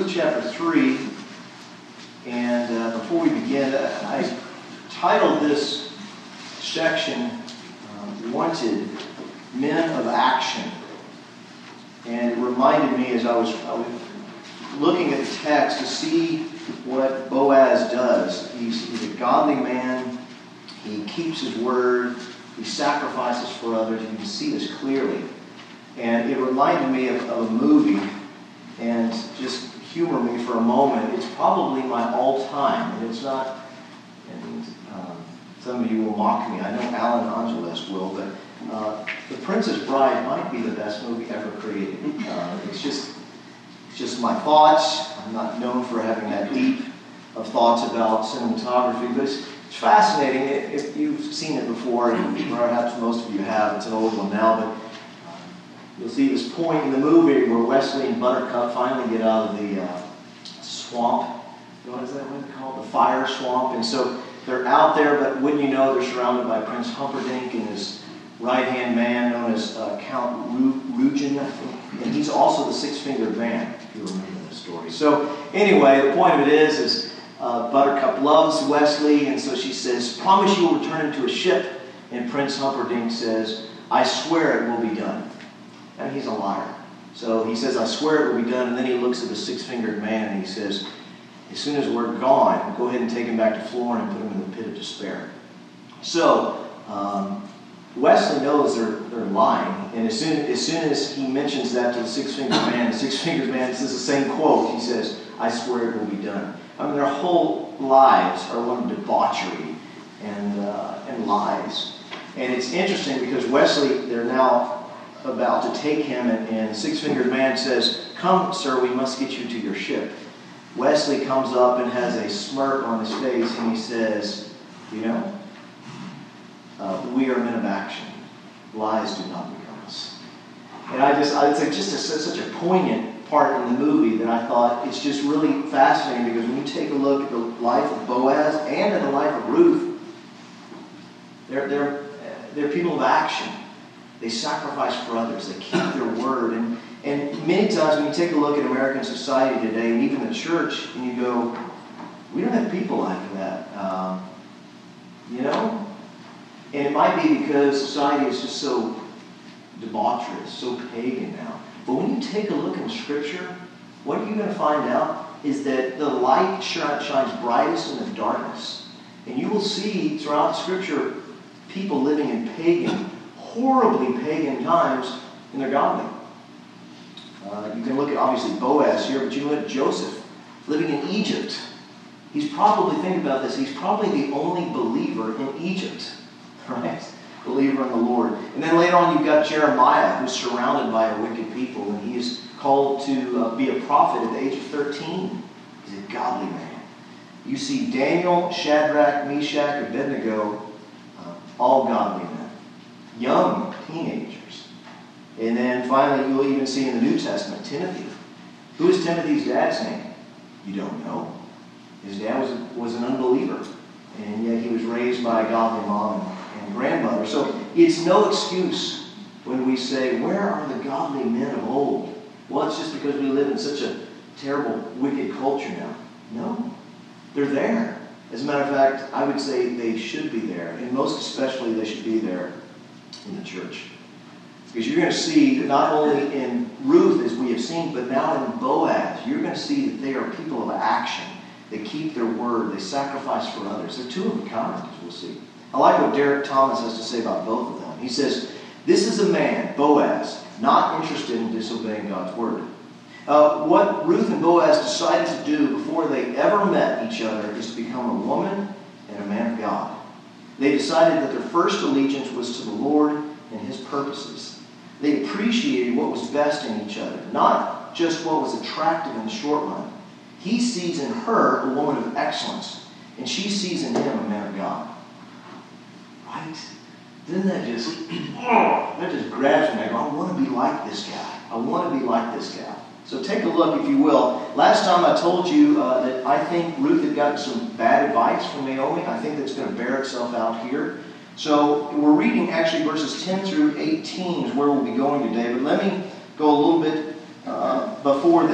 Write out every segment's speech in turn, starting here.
Ruth chapter 3, and before we begin, I titled this section, Wanted Men of Action. And it reminded me as I was looking at the text to see what Boaz does. He's a godly man. He keeps his word. He sacrifices for others. You can see this clearly. And it reminded me of a movie, and just humor me for a moment. It's probably my all-time, and it's not, and some of you will mock me. I know Alan Angeles will, but The Princess Bride might be the best movie ever created. It's just my thoughts. I'm not known for having that deep of thoughts about cinematography, but it's fascinating. If you've seen it before, and perhaps most of you have, it's an old one now, but you'll see this point in the movie where Wesley and Buttercup finally get out of the swamp. What is that one called? The fire swamp. And so they're out there, but wouldn't you know, they're surrounded by Prince Humperdinck and his right-hand man known as Count Rugen, I think. And he's also the six-fingered man, if you remember the story. So anyway, the point of it is Buttercup loves Wesley, and so she says, "Promise you will return him to a ship." And Prince Humperdinck says, "I swear it will be done." And he's a liar. So he says, "I swear it will be done." And then he looks at the six-fingered man and he says, "As soon as we're gone, go ahead and take him back to Florida and put him in the pit of despair." So Wesley knows they're lying. And as soon as he mentions that to the six-fingered man says the same quote. He says, "I swear it will be done." I mean, their whole lives are one of debauchery and lies. And it's interesting because Wesley, they're now about to take him, and the six-fingered man says, "Come, sir, we must get you to your ship." Wesley comes up and has a smirk on his face, and he says, "We are men of action. Lies do not become us." And it's such a poignant part in the movie that I thought it's just really fascinating, because when you take a look at the life of Boaz and at the life of Ruth, they're people of action. They sacrifice for others. They keep their word. And many times when you take a look at American society today, and even the church, and you go, we don't have people like that. And it might be because society is just so debaucherous, so pagan now. But when you take a look in Scripture, what are you going to find out is that the light shines brightest in the darkness. And you will see throughout Scripture people living in pagan, horribly pagan times, and they're godly. You can look at, obviously, Boaz here, but you look at Joseph living in Egypt. Think about this, he's probably the only believer in Egypt, right? Believer in the Lord. And then later on you've got Jeremiah, who's surrounded by a wicked people, and he is called to be a prophet at the age of 13. He's a godly man. You see Daniel, Shadrach, Meshach, Abednego, all godly men. Young teenagers. And then finally, you'll even see in the New Testament, Timothy. Who is Timothy's dad's name? You don't know. His dad was an unbeliever. And yet he was raised by a godly mom and grandmother. So it's no excuse when we say, where are the godly men of old? Well, it's just because we live in such a terrible, wicked culture now. No. They're there. As a matter of fact, I would say they should be there. And most especially, they should be there in the church. Because you're going to see that not only in Ruth, as we have seen, but now in Boaz, you're going to see that they are people of action. They keep their word. They sacrifice for others. They're two of a kind, as we'll see. I like what Derek Thomas has to say about both of them. He says, this is a man, Boaz, not interested in disobeying God's word. What Ruth and Boaz decided to do before they ever met each other is to become a woman and a man of God. They decided that their first allegiance was to the Lord and His purposes. They appreciated what was best in each other, not just what was attractive in the short run. He sees in her a woman of excellence, and she sees in him a man of God. Right? Doesn't that just grabs me. I go, I want to be like this guy. I want to be like this guy. So take a look, if you will. Last time I told you that I think Ruth had gotten some bad advice from Naomi. I think that's going to bear itself out here. So we're reading actually verses 10 through 18 is where we'll be going today. But let me go a little bit before then.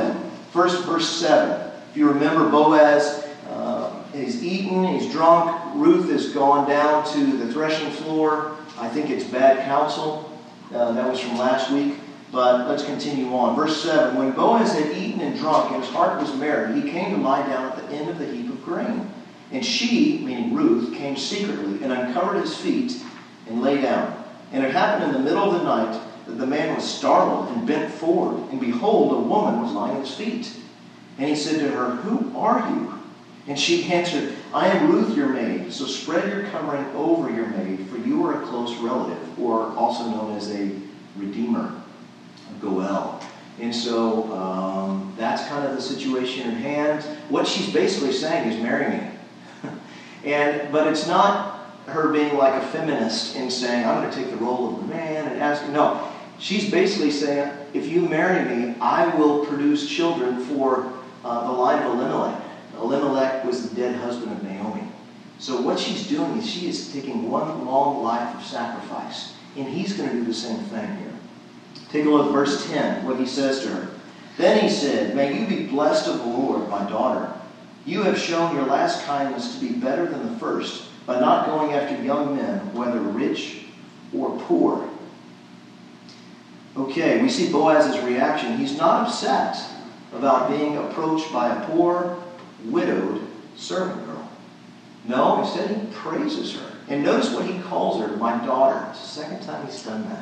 First, verse 7. If you remember, Boaz is eaten, he's drunk. Ruth has gone down to the threshing floor. I think it's bad counsel. That was from last week. But let's continue on. Verse 7. When Boaz had eaten and drunk and his heart was merry, he came to lie down at the end of the heap of grain. And she, meaning Ruth, came secretly and uncovered his feet and lay down. And it happened in the middle of the night that the man was startled and bent forward. And behold, a woman was lying at his feet. And he said to her, "Who are you?" And she answered, "I am Ruth, your maid. So spread your covering over your maid, for you are a close relative," or also known as a redeemer, a Goel. And so that's kind of the situation in hand. What she's basically saying is, "Marry me." But it's not her being like a feminist and saying, "I'm going to take the role of the man and ask." No, she's basically saying, if you marry me, I will produce children for the line of Elimelech. Elimelech was the dead husband of Naomi. So what she's doing is she is taking one long life of sacrifice. And he's going to do the same thing here. Take a look at verse 10, what he says to her. Then he said, "May you be blessed of the Lord, my daughter. You have shown your last kindness to be better than the first, by not going after young men, whether rich or poor." Okay, we see Boaz's reaction. He's not upset about being approached by a poor, widowed servant girl. No, instead he praises her. And notice what he calls her, "my daughter." It's the second time he's done that.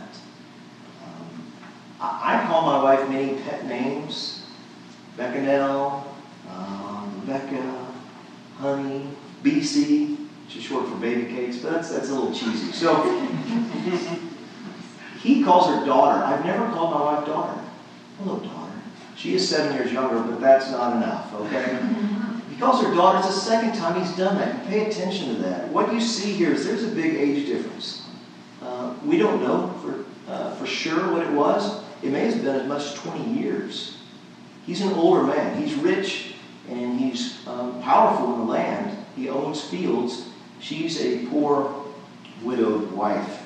I call my wife many pet names. Beccanel, Rebecca, Honey, BC, which is short for baby cakes, but that's a little cheesy. So he calls her daughter. I've never called my wife daughter. "Hello, daughter." She is 7 years younger, but that's not enough, okay? He calls her daughter. It's the second time he's done that. And pay attention to that. What you see here is there's a big age difference. We don't know for sure what it was. It may have been as much as 20 years. He's an older man. He's rich and he's powerful in the land. He owns fields. She's a poor, widowed wife.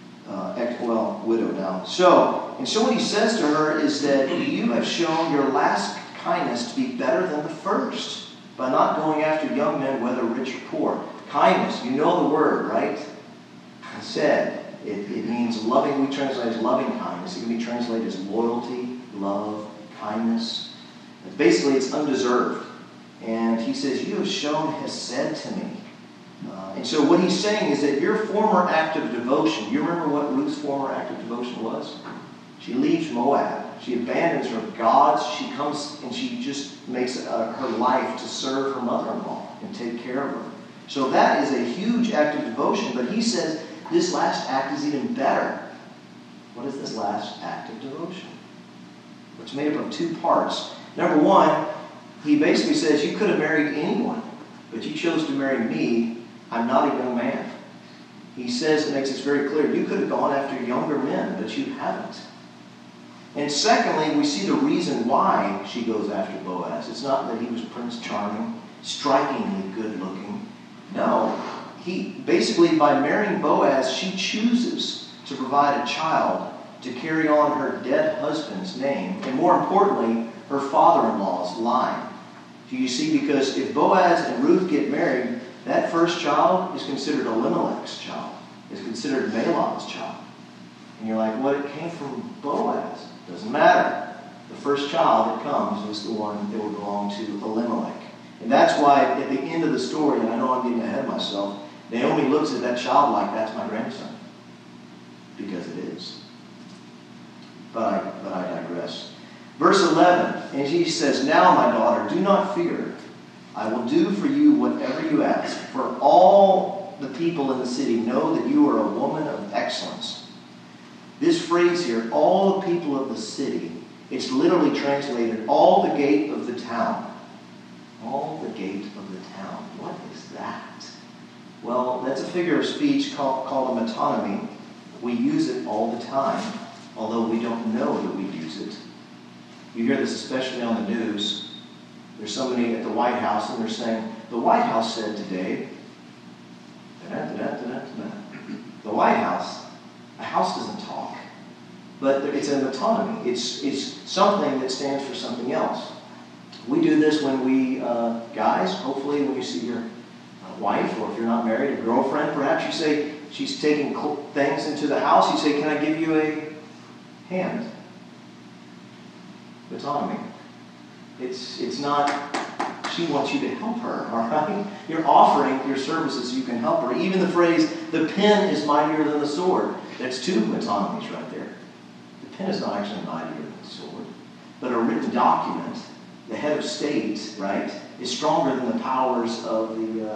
Widow now. So what he says to her is that you have shown your last kindness to be better than the first, by not going after young men, whether rich or poor. Kindness, you know the word, right? I said, it means loving. We translate as loving kindness. It can be translated as loyalty, love, kindness. Basically, it's undeserved. And he says, "You have shown hesed to me." And so what he's saying is that your former act of devotion, you remember what Ruth's former act of devotion was? She leaves Moab. She abandons her gods. She comes and she just makes her life to serve her mother-in-law and take care of her. So that is a huge act of devotion. But he says this last act is even better. What is this last act of devotion? It's made up of two parts. Number one, he basically says you could have married anyone, but you chose to marry me. I'm not a young man. He says, it makes it very clear, you could have gone after younger men, but you haven't. And secondly, we see the reason why she goes after Boaz. It's not that he was Prince Charming, strikingly good looking. No, he basically, by marrying Boaz, she chooses to provide a child to carry on her dead husband's name, and more importantly, her father-in-law's line. Do you see? Because if Boaz and Ruth get married, that first child is considered Elimelech's child. It's considered Mahlon's child. And you're like, well, it came from Boaz. Doesn't matter. The first child that comes is the one that will belong to Elimelech. And that's why at the end of the story, and I know I'm getting ahead of myself, Naomi looks at that child like, that's my grandson. Because it is. But I digress. Verse 11, and he says, "Now, my daughter, do not fear. I will do for you whatever you ask, for all the people in the city know that you are a woman of excellence." This phrase here, all the people of the city, it's literally translated, all the gate of the town. All the gate of the town. What is that? Well, that's a figure of speech called a metonymy. We use it all the time, although we don't know that we use it. You hear this especially on the news. There's somebody at the White House and they're saying, the White House said today, the White House, a house doesn't talk. But it's a metonymy. It's something that stands for something else. We do this when we, guys, hopefully when you see your wife, or if you're not married, a girlfriend, perhaps you say, she's taking things into the house, you say, can I give you a hand? Autonomy. It's not, she wants you to help her, all right? You're offering your services so you can help her. Even the phrase, the pen is mightier than the sword. That's two metonymies right there. The pen is not actually mightier than the sword. But a written document, the head of state, right, is stronger than the powers of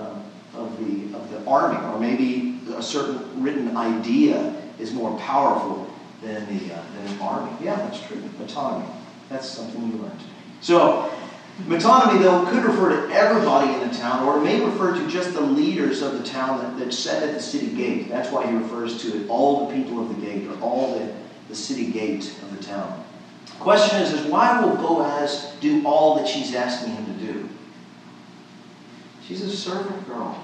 the army, or maybe a certain written idea is more powerful than the army. Yeah, that's true. Metonymy. That's something you learned. So, metonymy, though, could refer to everybody in the town, or it may refer to just the leaders of the town that sat at the city gate. That's why he refers to it, all the people of the gate, or all the city gate of the town. The question is why will Boaz do all that she's asking him to do? She's a servant girl.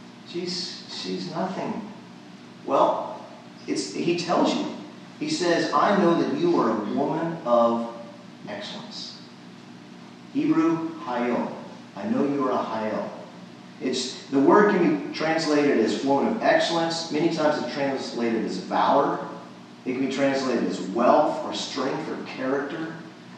She's nothing. Well, he tells you. He says, I know that you are a woman of excellence. Hebrew, hayel. I know you are a hayel. The word can be translated as woman of excellence. Many times it's translated as valor. It can be translated as wealth or strength or character.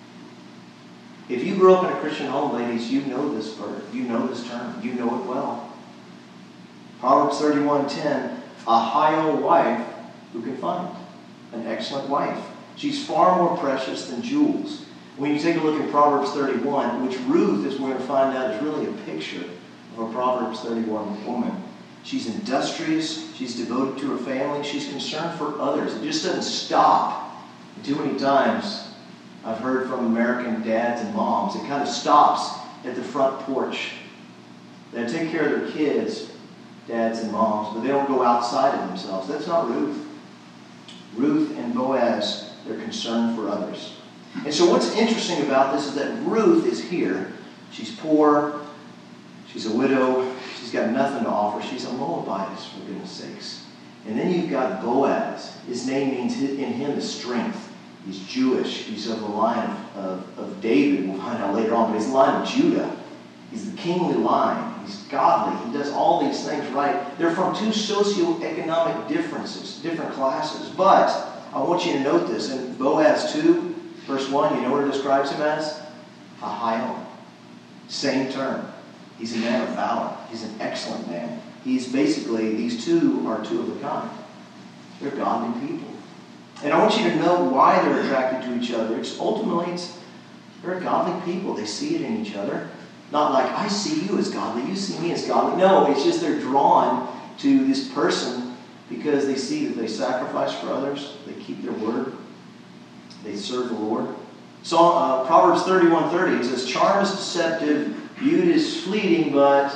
If you grew up in a Christian home, ladies, you know this word. You know this term. You know it well. Proverbs 31:10, a hayel wife who can find an excellent wife. She's far more precious than jewels. When you take a look at Proverbs 31, which Ruth, as we're going to find out, is really a picture of a Proverbs 31 woman. She's industrious. She's devoted to her family. She's concerned for others. It just doesn't stop. Too many times I've heard from American dads and moms, it kind of stops at the front porch. They take care of their kids, dads and moms, but they don't go outside of themselves. That's not Ruth. Ruth and Boaz, they're concerned for others. And so what's interesting about this is that Ruth is here. She's poor. She's a widow. She's got nothing to offer. She's a Moabitess, for goodness sakes. And then you've got Boaz. His name means in him is strength. He's Jewish. He's of the line of David. We'll find out later on. But he's the line of Judah. He's the kingly line. He's godly. He does all these things right. They're from two socioeconomic differences, different classes. But I want you to note this. In Boaz 2, verse 1, you know what it describes him as? A hayel. Same term. He's a man of valor. He's an excellent man. He's basically, these two are two of a kind. They're godly people. And I want you to know why they're attracted to each other. They're godly people. They see it in each other. Not like, I see you as godly, you see me as godly. No, it's just they're drawn to this person because they see that they sacrifice for others. They keep their word. They serve the Lord. So Proverbs 31:30, it says, charm is deceptive, beauty is fleeting, but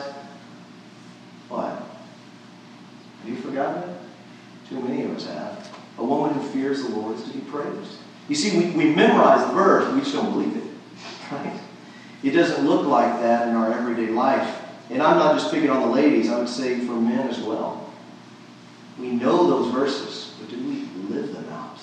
what? Have you forgotten it? Too many of us have. A woman who fears the Lord is to be praised. You see, we memorize the verse, we just don't believe it. Right? It doesn't look like that in our everyday life. And I'm not just picking on the ladies, I would say for men as well. We know those verses, but do we live them out?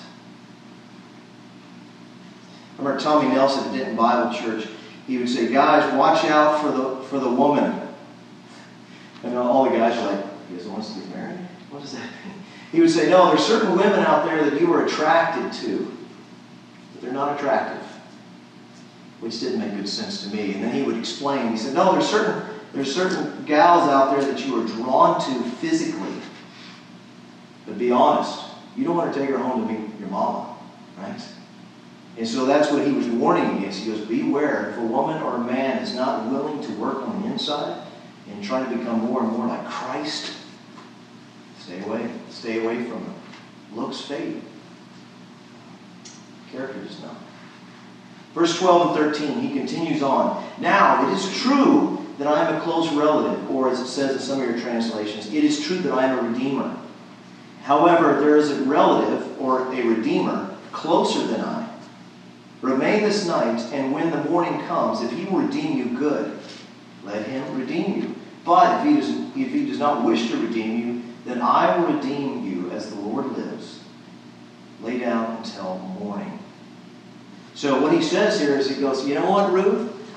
I remember Tommy Nelson at Denton Bible Church. He would say, guys, watch out for the woman. And all the guys are like, you guys want us to get married? What does that mean? He would say, no, there's certain women out there that you are attracted to, but they're not attractive. Which didn't make good sense to me. And then he would explain. He said, no, there's certain gals out there that you are drawn to physically. But be honest, you don't want to take her home to meet your mama, right? And so that's what he was warning against. He goes, beware, if a woman or a man is not willing to work on the inside and try to become more and more like Christ, stay away. Stay away from them. Looks fade. Character does not. Verse 12 and 13, he continues on. Now, it is true that I am a close relative, or as it says in some of your translations, it is true that I am a redeemer. However, there is a relative, or a redeemer, closer than I. Remain this night, and when the morning comes, if he will redeem you, good. Let him redeem you. But if he does not wish to redeem you, then I will redeem you as the Lord lives. Lay down until morning. So what he says here is he goes, you know what, Ruth?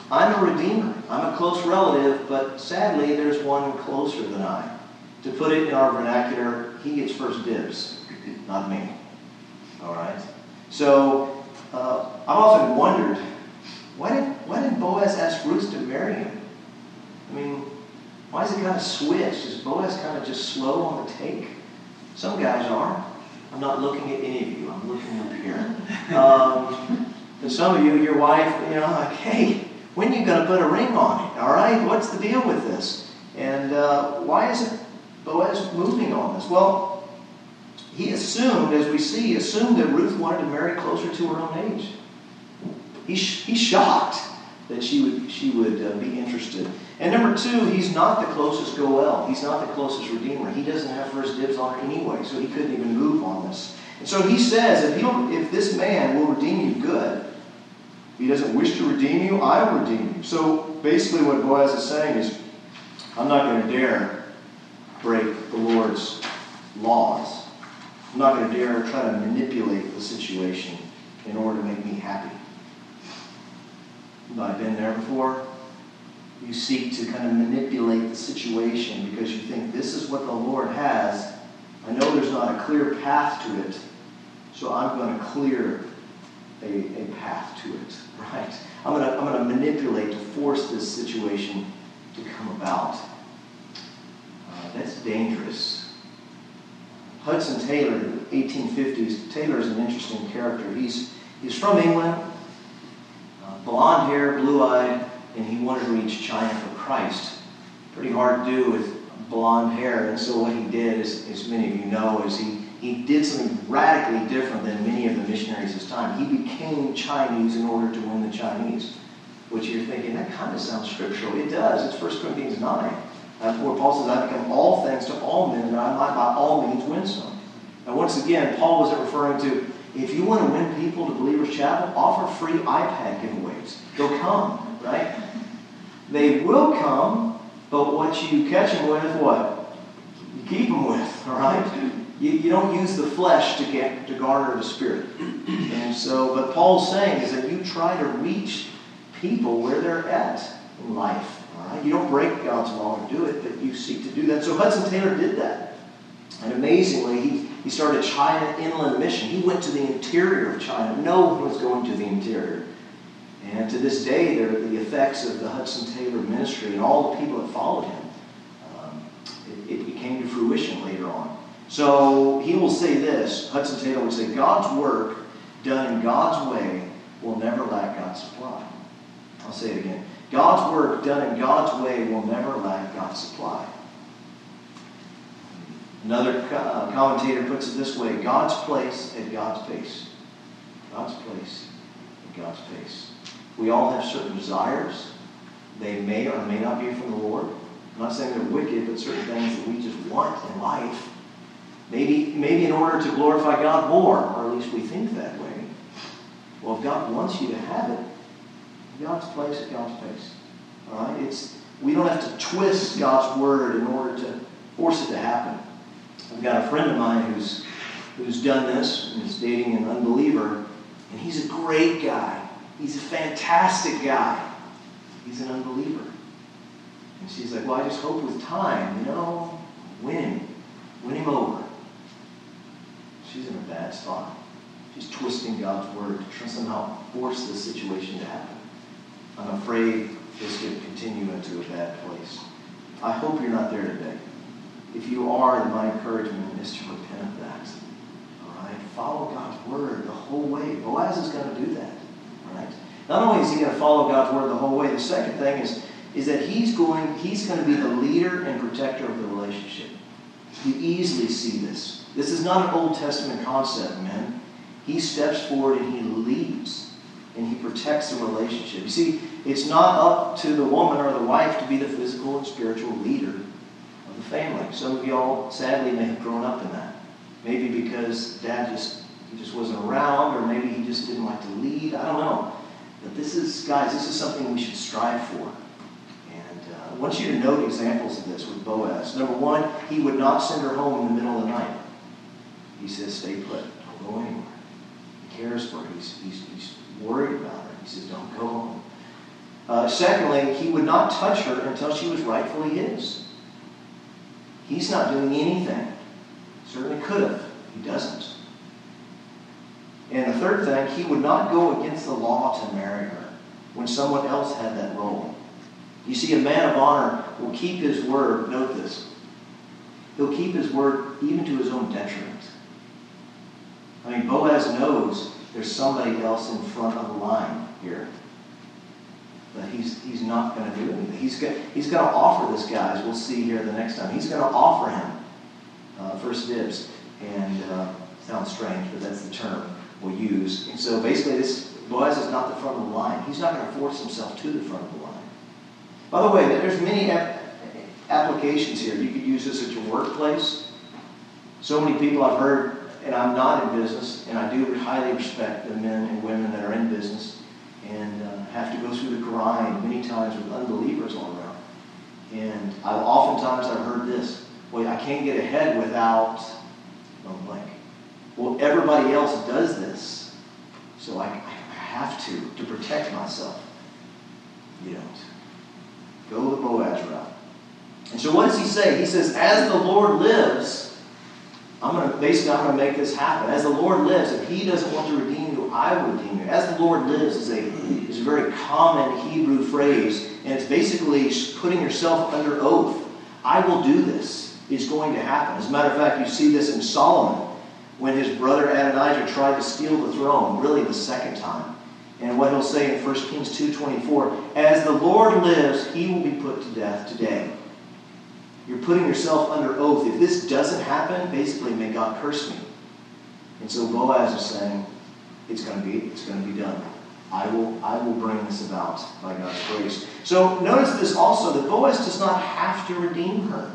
I'm a redeemer. I'm a close relative, but sadly, there's one closer than I. To put it in our vernacular, he gets first dibs, not me. All right? So, I've often wondered, why didn't Boaz ask Ruth to marry him? I mean, why is it kind of switched? Is Boaz kind of just slow on the take? Some guys are. I'm not looking at any of you. I'm looking up here. And some of you, your wife, like, hey, when are you going to put a ring on it? All right? What's the deal with this? And why isn't Boaz moving on this? Well, he assumed, as we see, that Ruth wanted to marry closer to her own age. He's shocked that she would be interested. And number two, he's not the closest Goel. He's not the closest redeemer. He doesn't have first dibs on it anyway, so he couldn't even move on this. And so he says, if this man will redeem you, good. If he doesn't wish to redeem you, I will redeem you. So basically what Boaz is saying is, I'm not going to dare break the Lord's laws. I'm not going to dare try to manipulate the situation in order to make me happy. Have I been there before? You seek to kind of manipulate the situation because you think this is what the Lord has. I know there's not a clear path to it, so I'm going to clear a path to it. Right? I'm going to manipulate to force this situation to come about. That's dangerous. Hudson Taylor, 1850s. Taylor is an interesting character. He's from England, blonde hair, blue-eyed, and he wanted to reach China for Christ. Pretty hard to do with blonde hair, and so what he did, as many of you know, is he did something radically different than many of the missionaries of his time. He became Chinese in order to win the Chinese, which you're thinking, that kind of sounds scriptural. It does. It's 1 Corinthians 9. Where Paul says, I become all things to all men, that I might by all means win some. Now, once again, Paul wasn't referring to, if you want to win people to Believers Chapel, offer free iPad giveaways. They'll come, right? They will come, but what you catch them with, what? You keep them with, all right? You don't use the flesh to garner the spirit. And so, but Paul's saying is that you try to reach people where they're at in life. All right? You don't break God's law to do it, but you seek to do that. So Hudson Taylor did that. And amazingly, he started China Inland Mission. He went to the interior of China. No one was going to the interior. And to this day, there are the effects of the Hudson Taylor ministry and all the people that followed him. It came to fruition later on. So he will say this, Hudson Taylor would say, God's work done in God's way will never lack God's supply. I'll say it again. God's work done in God's way will never lack God's supply. Another commentator puts it this way, God's place at God's pace. God's place at God's pace. We all have certain desires. They may or may not be from the Lord. I'm not saying they're wicked, but certain things that we just want in life. Maybe in order to glorify God more, or at least we think that way. Well, if God wants you to have it, God's place at God's pace. All right? We don't have to twist God's word in order to force it to happen. I've got a friend of mine who's done this and is dating an unbeliever, and he's a great guy. He's a fantastic guy. He's an unbeliever. And she's like, well, I just hope with time, win him over. She's in a bad spot. She's twisting God's word to somehow force this situation to happen. I'm afraid this could continue into a bad place. I hope you're not there today. If you are, then my encouragement is to repent of that. All right? Follow God's word the whole way. Boaz is going to do that. All right? Not only is he going to follow God's word the whole way, the second thing is that he's going to be the leader and protector of the relationship. You easily see this. This is not an Old Testament concept, man. He steps forward and he leads. And he protects the relationship. You see, it's not up to the woman or the wife to be the physical and spiritual leader of the family. Some of y'all, sadly, may have grown up in that. Maybe because dad just wasn't around, or maybe he just didn't like to lead. I don't know. But this is something we should strive for. And I want you to note examples of this with Boaz. Number one, he would not send her home in the middle of the night. He says, stay put. Don't go anywhere. He cares for her. He's worried about her. He says, don't go home. Secondly, he would not touch her until she was rightfully his. He's not doing anything. Certainly could have. He doesn't. And the third thing, he would not go against the law to marry her when someone else had that role. You see, a man of honor will keep his word. Note this. He'll keep his word even to his own detriment. I mean, Boaz knows there's somebody else in front of the line here. But he's not going to do anything. He's going to offer this guy, as we'll see here the next time. He's going to offer him first dibs. And sounds strange, but that's the term we'll use. And so basically, Boaz is not the front of the line. He's not going to force himself to the front of the line. By the way, there's many applications here. You could use this at your workplace. So many people I've heard, and I'm not in business, and I do highly respect the men and women that are in business and have to go through the grind many times with unbelievers all around. And oftentimes I've heard this: well, I can't get ahead without blank. Well, everybody else does this, so I have to protect myself. You don't. Go the Boaz route. And so what does he say? He says, as the Lord lives, I'm going to make this happen. As the Lord lives, if he doesn't want to redeem you, I will redeem you. As the Lord lives is a very common Hebrew phrase, and it's basically putting yourself under oath. I will do this. It's going to happen. As a matter of fact, you see this in Solomon when his brother Adonijah tried to steal the throne, really the second time. And what he'll say in 1 Kings 2:24, as the Lord lives, he will be put to death today. You're putting yourself under oath. If this doesn't happen, basically, may God curse me. And so Boaz is saying, it's going to be done. I will bring this about by God's grace. So notice this also, that Boaz does not have to redeem her.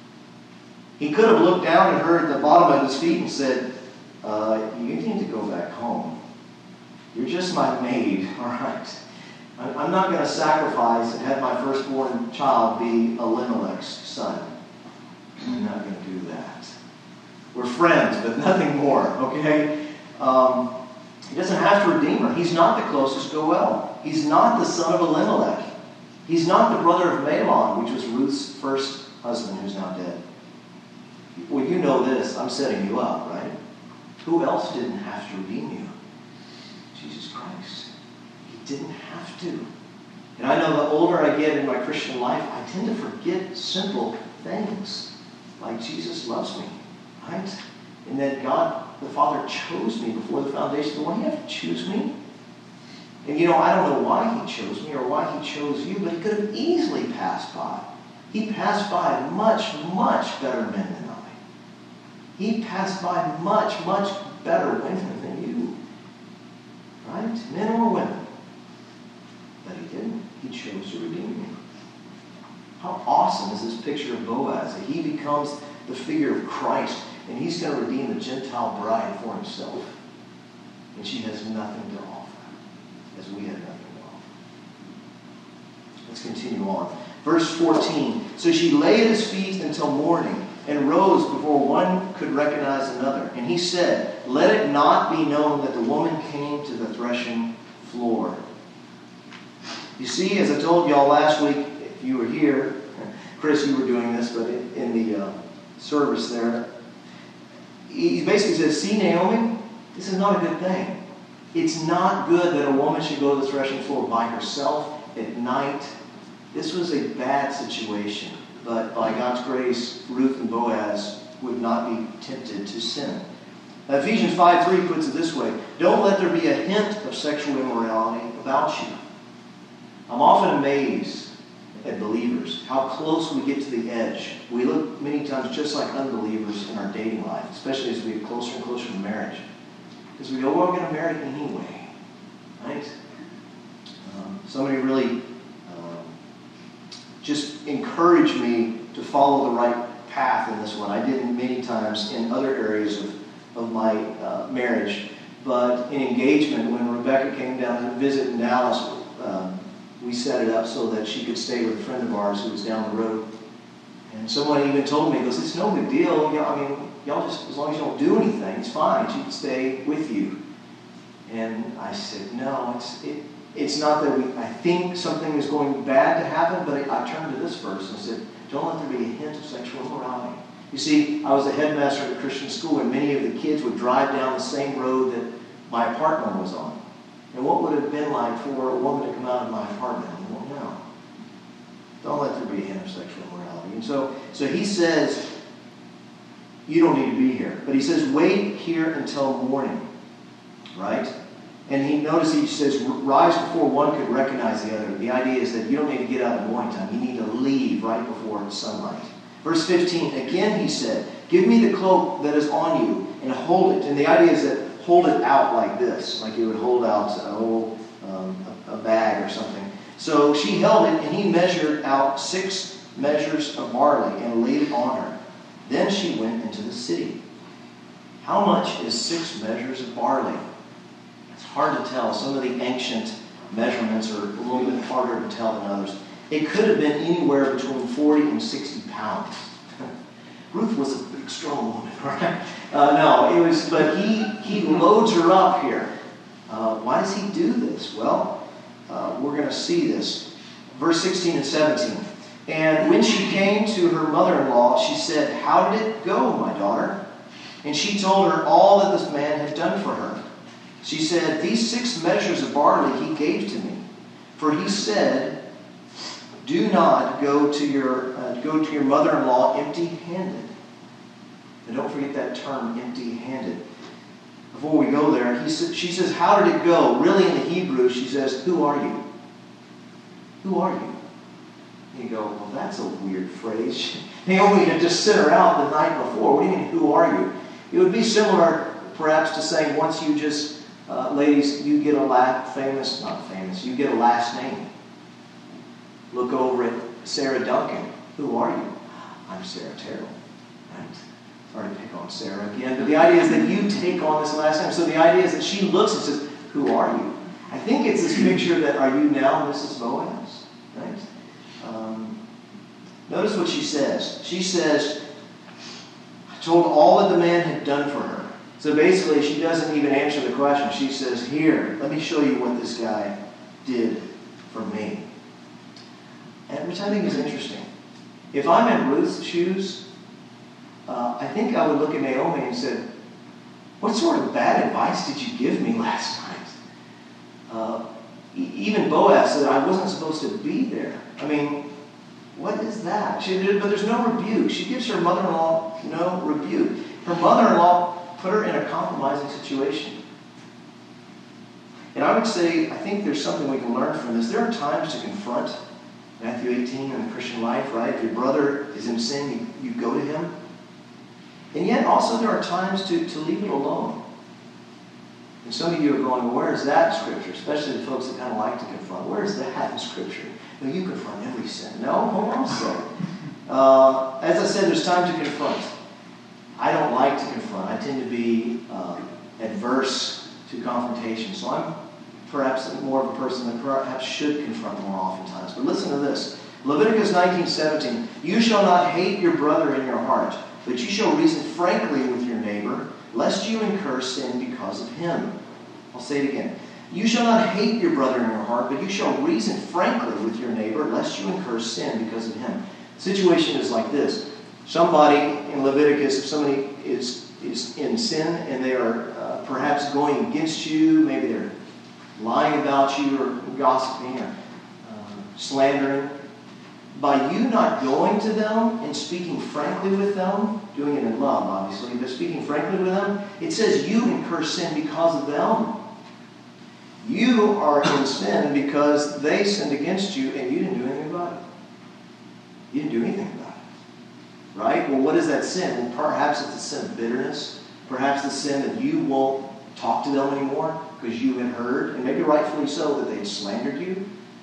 He could have looked down and heard the bottom of his feet and said, you need to go back home. You're just my maid, all right? I'm not going to sacrifice and have my firstborn child be Elimelech's son. I'm not going to do that. We're friends, but nothing more, okay? He doesn't have to redeem her. He's not the closest Goel. He's not the son of Elimelech. He's not the brother of Mahlon, which was Ruth's first husband, who's now dead. Well, you know this. I'm setting you up, right? Who else didn't have to redeem you? Jesus Christ. He didn't have to. And I know the older I get in my Christian life, I tend to forget simple things. Like Jesus loves me, right? And that God, the Father, chose me before the foundation of the world. He didn't have to choose me. And I don't know why he chose me or why he chose you, but he could have easily passed by. He passed by much, much better men than I. He passed by much, much better women than you. Right? Men or women. But he didn't. He chose to redeem you. How awesome is this picture of Boaz? That he becomes the figure of Christ, and he's going to redeem the Gentile bride for himself. And she has nothing to offer, as we have nothing to offer. Let's continue on. Verse 14. So she lay at his feet until morning, and rose before one could recognize another. And he said, let it not be known that the woman came to the threshing floor. You see, as I told y'all last week, if you were here, Chris, you were doing this, but in the service there, he basically says, see, Naomi, this is not a good thing. It's not good that a woman should go to the threshing floor by herself at night. This was a bad situation. But by God's grace, Ruth and Boaz would not be tempted to sin. Now, Ephesians 5:3 puts it this way. Don't let there be a hint of sexual immorality about you. I'm often amazed at believers, how close we get to the edge. We look many times just like unbelievers in our dating life, especially as we get closer and closer to marriage. Because we go, well, we're going to marry anyway. Right? Somebody really just encouraged me to follow the right path in this one. I did many times in other areas of my marriage. But in engagement, when Rebecca came down to visit in Dallas, we set it up so that she could stay with a friend of ours who was down the road. And someone even told me, goes, it's no big deal. Y'all just, as long as you don't do anything, it's fine. She can stay with you. And I said, no, it's not that I think something is going bad to happen, but I turned to this verse and said, don't let there be a hint of sexual immorality. You see, I was a headmaster at a Christian school, and many of the kids would drive down the same road that my apartment was on. And what would it have been like for a woman to come out of my apartment? Well, no. Don't let there be a hint of sexual immorality. And so he says, you don't need to be here. But he says, wait here until morning. Right? And he says, rise before one could recognize the other. The idea is that you don't need to get out at morning time. You need to leave right before sunlight. Verse 15, again he said, give me the cloak that is on you and hold it. And the idea is that hold it out like this, like you would hold out a bag or something. So she held it, and he measured out 6 measures of barley and laid it on her. Then she went into the city. How much is 6 measures of barley? It's hard to tell. Some of the ancient measurements are a little bit harder to tell than others. It could have been anywhere between 40 and 60 pounds. Ruth was a big, strong woman, right? No, it was, but he loads her up here. Why does he do this? Well, we're going to see this. Verse 16 and 17. And when she came to her mother-in-law, she said, how did it go, my daughter? And she told her all that this man had done for her. She said, these 6 measures of barley he gave to me. For he said, do not go to your mother-in-law empty-handed. And don't forget that term, empty-handed. Before we go there, she says, how did it go? Really, in the Hebrew, she says, who are you? Who are you? And you go, well, that's a weird phrase. Naomi had just sent her out the night before. What do you mean, who are you? It would be similar, perhaps, to saying once you just, ladies, you get a you get a last name. Look over at Sarah Duncan. Who are you? I'm Sarah Terrell. Right? Sorry to pick on Sarah again, but the idea is that you take on this last name. So the idea is that she looks and says, who are you? I think it's this picture that, are you now Mrs. Boaz? Right? Notice what she says. She says, I told all that the man had done for her. So basically, she doesn't even answer the question. She says, here, let me show you what this guy did for me. And which I think is interesting. If I'm in Ruth's shoes, I think I would look at Naomi and say, what sort of bad advice did you give me last night? Even Boaz said, I wasn't supposed to be there. I mean, what is that? But there's no rebuke. She gives her mother-in-law no rebuke. Her mother-in-law put her in a compromising situation. And I would say, I think there's something we can learn from this. There are times to confront. Matthew 18 in the Christian life, right? If your brother is in sin, you go to him. And yet also there are times to leave it alone. And some of you are going, well, where is that in Scripture? Especially the folks that kind of like to confront. Where is that in Scripture? No, you confront every sin. No, hold on a second. As I said, there's time to confront. I don't like to confront. I tend to be adverse to confrontation. So I'm perhaps more of a person that perhaps should confront more oftentimes. But listen to this. Leviticus 19:17. You shall not hate your brother in your heart, but you shall reason frankly with your neighbor, lest you incur sin because of him. I'll say it again. You shall not hate your brother in your heart, but you shall reason frankly with your neighbor, lest you incur sin because of him. The situation is like this. Somebody in Leviticus, if somebody is in sin and they are perhaps going against you, maybe they're lying about you or gossiping or slandering, by you not going to them and speaking frankly with them, doing it in love, obviously, but speaking frankly with them, it says you incur sin because of them. You are in sin because they sinned against you and you didn't do anything about it. You didn't do anything about it. Right? Well, what is that sin? Well, perhaps it's a sin of bitterness. Perhaps the sin that you won't talk to them anymore because you had heard, and maybe rightfully so, that they'd slandered you.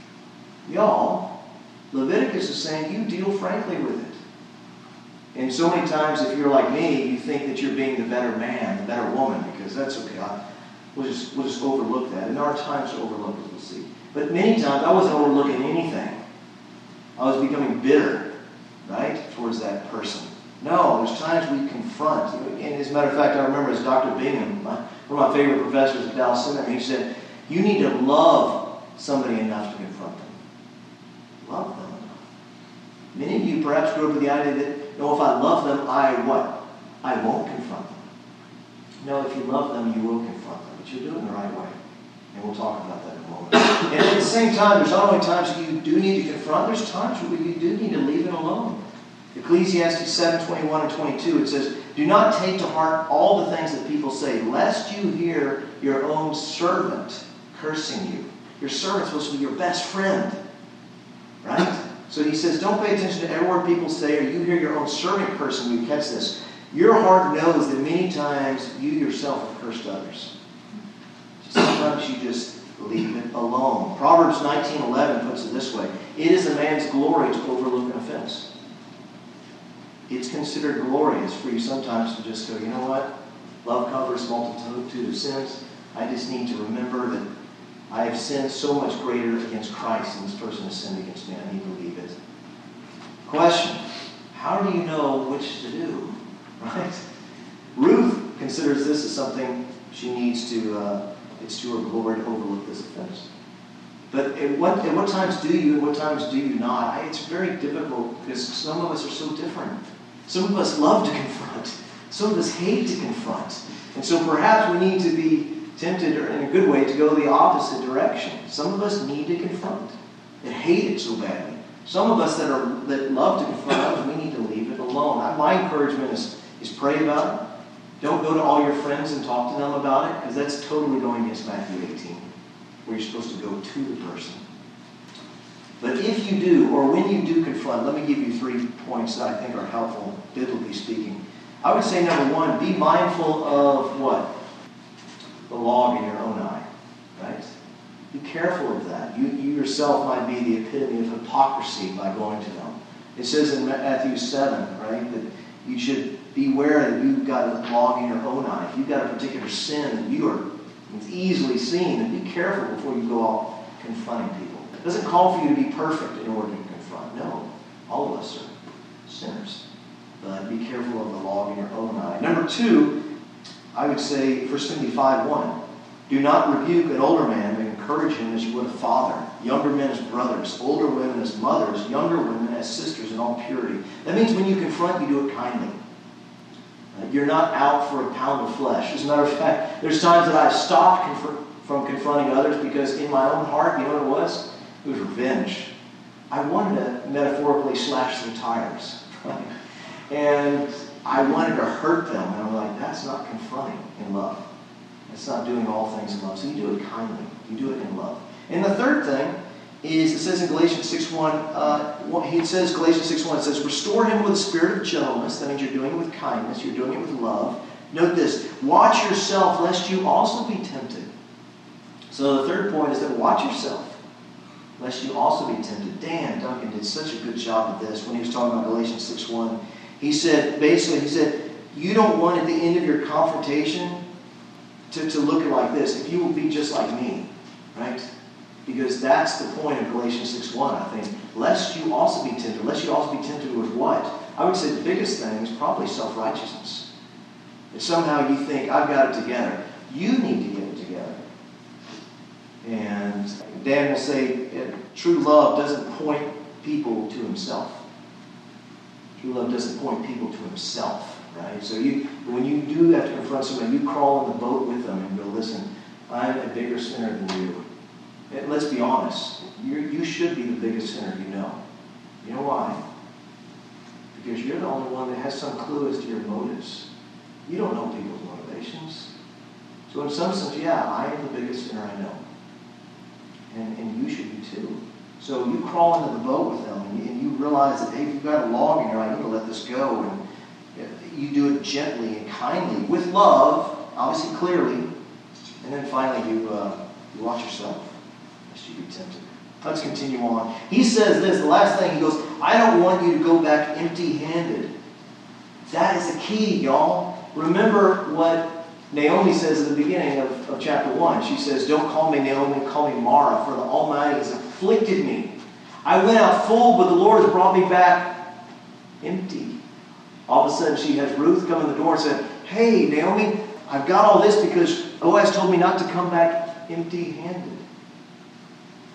Y'all, Leviticus is saying you deal frankly with it. And so many times, if you're like me, you think that you're being the better man, the better woman, because that's okay. We'll just overlook that. And there are times to overlook it, we'll see. But many times, I wasn't overlooking anything. I was becoming bitter, right, towards that person. No, there's times we confront. And as a matter of fact, I remember as Dr. Bingham, one of my favorite professors at Dallas Seminary, he said, you need to love somebody enough to confront them? Love them enough. Many of you perhaps grew up with the idea that, no, if I love them, I won't confront them. No, if you love them, you will confront them. But you'll do it in the right way. And we'll talk about that in a moment. And at the same time, there's not only times that you do need to confront, there's times where you do need to leave it alone. Ecclesiastes 7:21 and 22, it says, do not take to heart all the things that people say, lest you hear your own servant cursing you. Your servant's supposed to be your best friend. Right? So he says, don't pay attention to every word people say, or you hear your own servant cursing you. Catch this. Your heart knows that many times you yourself have cursed others. Sometimes you just leave it alone. Proverbs 19:11 puts it this way. It is a man's glory to overlook an offense. It's considered glorious for you sometimes to just go, you know what? Love covers a multitude of sins. I just need to remember that I have sinned so much greater against Christ than this person has sinned against me. I need to leave it. Question. How do you know which to do? Right? Ruth considers this as something she needs to, it's to her glory to overlook this offense. But at what times do you and what times do you not? It's very difficult because some of us are so different. Some of us love to confront. Some of us hate to confront. And so perhaps we need to be tempted, or in a good way, to go the opposite direction. Some of us need to confront and hate it so badly. Some of us that love to confront others, we need to leave it alone. My encouragement is pray about it. Don't go to all your friends and talk to them about it, because that's totally going against Matthew 18, where you're supposed to go to the person. But if you do, or when you do confront, let me give you 3 points that I think are helpful, biblically speaking. I would say, number 1, be mindful of what? The log in your own eye, right? Be careful of that. You yourself might be the epitome of hypocrisy by going to them. It says in Matthew 7, right, that you should beware that you've got a log in your own eye. If you've got a particular sin that it's easily seen, then be careful before you go out confronting people. It doesn't call for you to be perfect in order to confront. No, all of us are sinners. But be careful of the log in your own eye. Number 2, I would say 1 Timothy 5:1. Do not rebuke an older man, but encourage him as you would a father. Younger men as brothers, older women as mothers, younger women as sisters in all purity. That means when you confront, you do it kindly. You're not out for a pound of flesh. As a matter of fact, there's times that I've stopped from confronting others because in my own heart, you know what it was? It was revenge. I wanted to metaphorically slash their tires. Right? And I wanted to hurt them. And I'm like, that's not confronting in love. That's not doing all things in love. So you do it kindly. You do it in love. And the third thing is, it says in Galatians 6:1, Galatians 6:1 says, restore him with a spirit of gentleness. That means you're doing it with kindness. You're doing it with love. Note this, watch yourself lest you also be tempted. So the third point is that watch yourself lest you also be tempted. Dan Duncan did such a good job of this when he was talking about Galatians 6:1. He said, you don't want at the end of your confrontation to look at it like this. If you will be just like me, right? Because that's the point of Galatians 6:1, I think. Lest you also be tempted. Lest you also be tempted with what? I would say the biggest thing is probably self-righteousness. If somehow you think, I've got it together. You need to get it together. And Dan will say, true love doesn't point people to himself. True love doesn't point people to himself, right? So when you do have to confront somebody, you crawl in the boat with them and go, listen, I'm a bigger sinner than you. And let's be honest. You should be the biggest sinner you know. You know why? Because you're the only one that has some clue as to your motives. You don't know people's motivations. So in some sense, yeah, I am the biggest sinner I know. And you should be too. So you crawl into the boat with them and you realize that, hey, if you've got a log in your eye, you need to let this go. And you do it gently and kindly, with love, obviously clearly. And then finally you watch yourself, lest you be tempted. Let's continue on. He says this, the last thing, he goes, I don't want you to go back empty-handed. That is the key, y'all. Remember what Naomi says at the beginning of chapter 1. She says, don't call me Naomi, call me Mara, for the Almighty has afflicted me. I went out full, but the Lord has brought me back empty. All of a sudden, she has Ruth come in the door and said, hey, Naomi, I've got all this because Boaz told me not to come back empty-handed.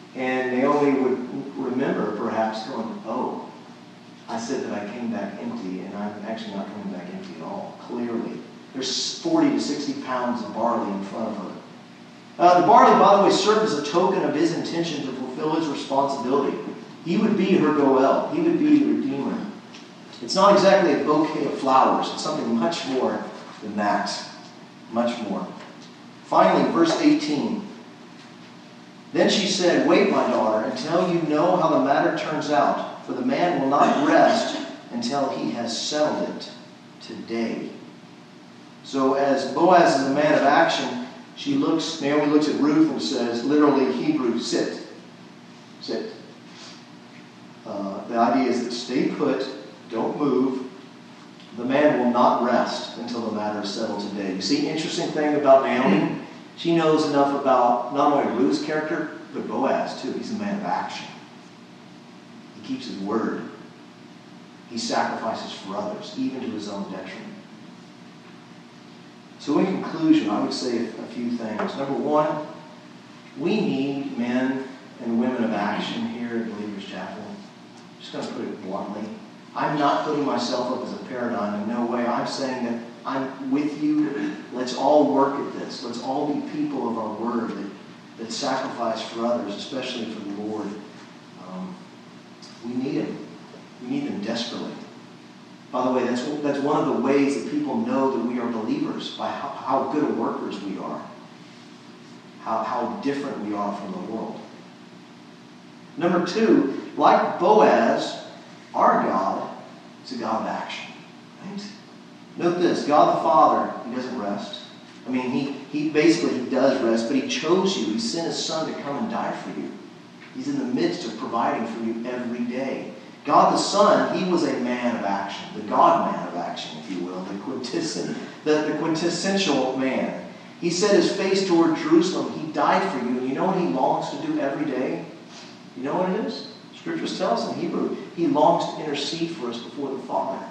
And Naomi would remember perhaps going, oh, I said that I came back empty, and I'm actually not coming back empty at all, clearly. There's 40 to 60 pounds of barley in front of her. The barley, by the way, served as a token of his intention to fulfill his responsibility. He would be her Goel. He would be the Redeemer. It's not exactly a bouquet of flowers. It's something much more than that. Much more. Finally, verse 18. Then she said, wait, my daughter, until you know how the matter turns out, for the man will not rest until he has settled it today. So as Boaz is a man of action, Naomi looks at Ruth and says, literally Hebrew, sit. Sit. The idea is that stay put, don't move. The man will not rest until the matter is settled today. You see, interesting thing about Naomi, she knows enough about not only Ruth's character, but Boaz too. He's a man of action. He keeps his word. He sacrifices for others, even to his own detriment. So in conclusion, I would say a few things. Number one, we need men and women of action here at Believers Chapel. I'm just going to put it bluntly. I'm not putting myself up as a paradigm in no way. I'm saying that I'm with you. Let's all work at this. Let's all be people of our word that sacrifice for others, especially for the Lord. We need them. We need them desperately. By the way, that's one of the ways that people know that we are believers, by how good of workers we are, how different we are from the world. Number two, like Boaz, our God is a God of action. Right? Note this, God the Father, He doesn't rest. I mean, he basically does rest, but He chose you. He sent His Son to come and die for you. He's in the midst of providing for you every day. God the Son, He was a man of action, the God-man of action, if you will, the quintessential man. He set His face toward Jerusalem. He died for you. And you know what He longs to do every day? You know what it is? Scriptures tell us in Hebrew, He longs to intercede for us before the Father.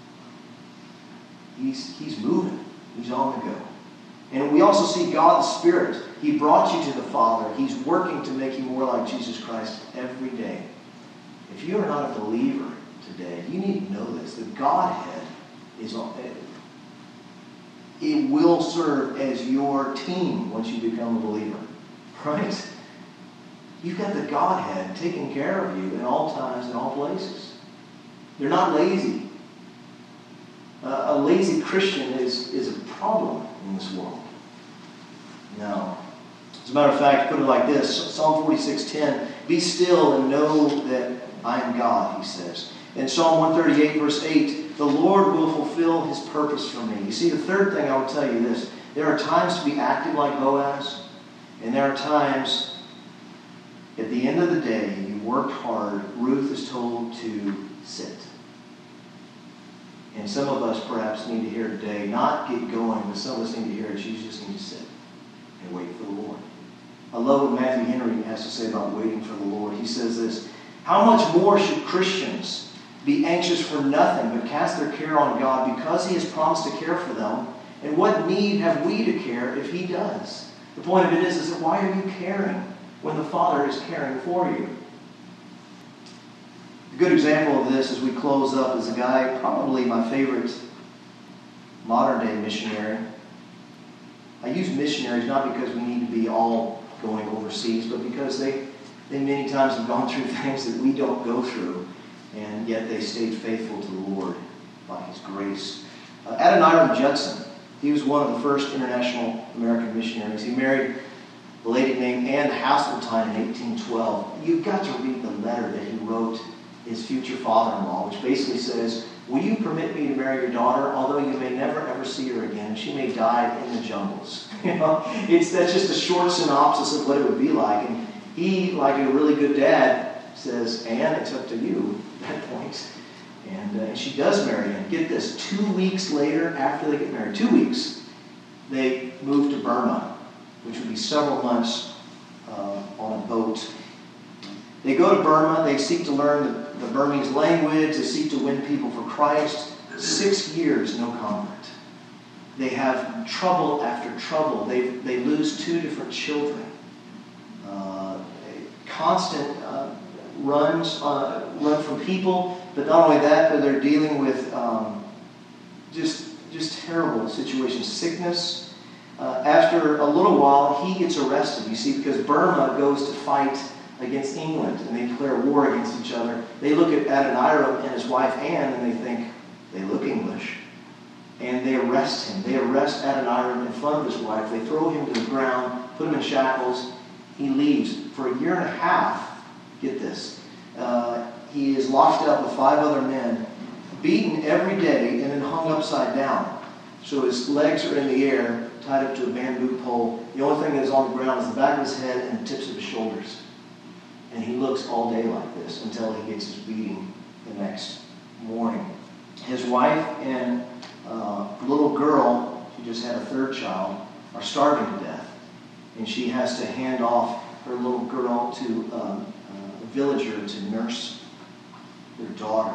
He's moving. He's on the go. And we also see God the Spirit. He brought you to the Father. He's working to make you more like Jesus Christ every day. If you are not a believer today, you need to know this. The Godhead is on. It will serve as your team once you become a believer. Right? You've got the Godhead taking care of you in all times and all places. They're not lazy. A lazy Christian is a problem in this world. No. As a matter of fact, put it like this, Psalm 46:10, be still and know that I am God, he says. In Psalm 138, verse 8, the Lord will fulfill His purpose for me. You see, the third thing I will tell you this, there are times to be active like Boaz, and there are times, at the end of the day, you worked hard, Ruth is told to sit. And some of us perhaps need to hear today, not get going, but some of us need to hear it, you just need to sit and wait for the Lord. I love what Matthew Henry has to say about waiting for the Lord. He says this, how much more should Christians be anxious for nothing but cast their care on God because He has promised to care for them? And what need have we to care if He does? The point of it is that why are you caring when the Father is caring for you? A good example of this as we close up is a guy, probably my favorite modern day missionary. I use missionaries not because we need to be all going overseas, but because they many times have gone through things that we don't go through, and yet they stayed faithful to the Lord by His grace. Adoniram Judson, he was one of the first international American missionaries. He married a lady named Anne Hasseltine in 1812. You've got to read the letter that he wrote his future father-in-law, which basically says, will you permit me to marry your daughter, although you may never ever see her again? She may die in the jungles. That's just a short synopsis of what it would be like. And he, like a really good dad, says, Anne, it's up to you at that point. And she does marry him. Get this, 2 weeks later, after they get married, 2 weeks, they move to Burma, which would be several months on a boat. They go to Burma. They seek to learn the Burmese language. They seek to win people for Christ. 6 years, no convert. They have trouble after trouble. They lose 2 different children. constant run from people. But not only that, but they're dealing with just terrible situations, sickness. After a little while, he gets arrested, you see, because Burma goes to fight against England, and they declare war against each other. They look at Adoniram and his wife Anne, and they think, they look English. And they arrest him. They arrest Adoniram in front of his wife. They throw him to the ground, put him in shackles. He leaves. For a year and a half, get this, he is locked up with 5 other men, beaten every day, and then hung upside down. So his legs are in the air, tied up to a bamboo pole. The only thing that is on the ground is the back of his head and the tips of his shoulders. And he looks all day like this until he gets his beating the next morning. His wife and little girl, she just had a 3rd child, are starving to death. And she has to hand off her little girl to a villager to nurse their daughter.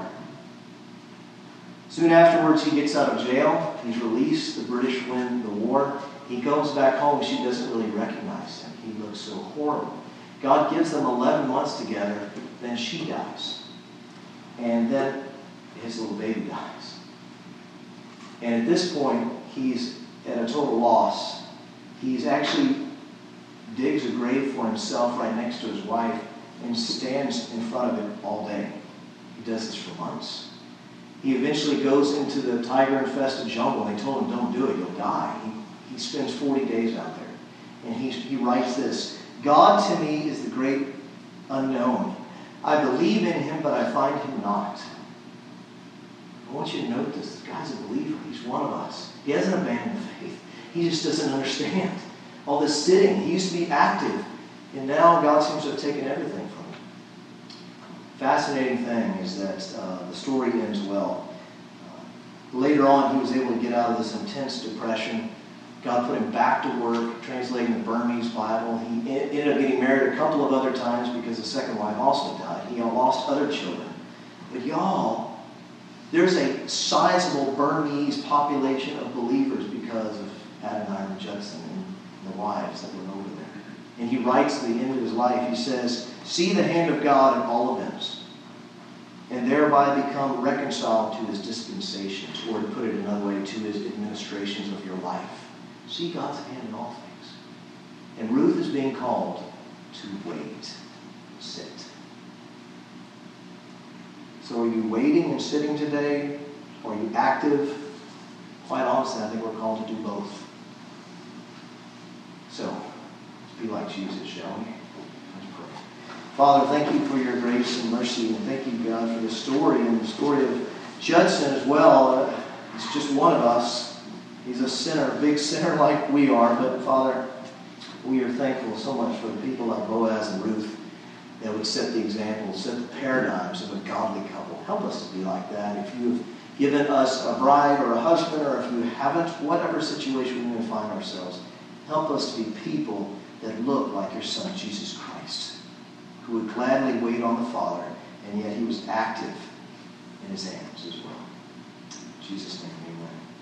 Soon afterwards, he gets out of jail. He's released. The British win the war. He goes back home. She doesn't really recognize him. He looks so horrible. God gives them 11 months together. Then she dies. And then his little baby dies. And at this point, he's at a total loss. He's actually digs a grave for himself right next to his wife and stands in front of it all day. He does this for months. He eventually goes into the tiger-infested jungle. They told him, don't do it, you'll die. He spends 40 days out there. And he writes this, God to me is the great unknown. I believe in him, but I find him not. I want you to note this. This guy's a believer. He's one of us. He hasn't abandoned the faith. He just doesn't understand. All this sitting. He used to be active. And now God seems to have taken everything from him. Fascinating thing is that the story ends well. Later on, he was able to get out of this intense depression. God put him back to work, translating the Burmese Bible. He ended up getting married a couple of other times because the second wife also died. He lost other children. But y'all, there's a sizable Burmese population of believers because of Adoniram Judson and the wives that were over there. And he writes at the end of his life, he says, see the hand of God in all events, and thereby become reconciled to his dispensations, or to put it another way, to his administrations of your life. See God's hand in all things. And Ruth is being called to wait, sit. So are you waiting and sitting today? Or are you active? Quite honestly, I think we're called to do both. So, let's be like Jesus, shall we? Let's pray. Father, thank you for your grace and mercy, and thank you, God, for the story, and the story of Judson as well. He's just one of us. He's a sinner, a big sinner like we are, but Father, we are thankful so much for the people like Boaz and Ruth that would set the example, set the paradigms of a godly couple. Help us to be like that. If you've given us a bride or a husband, or if you haven't, whatever situation we may find ourselves, help us to be people that look like your Son, Jesus Christ, who would gladly wait on the Father, and yet he was active in his hands as well. In Jesus' name, amen.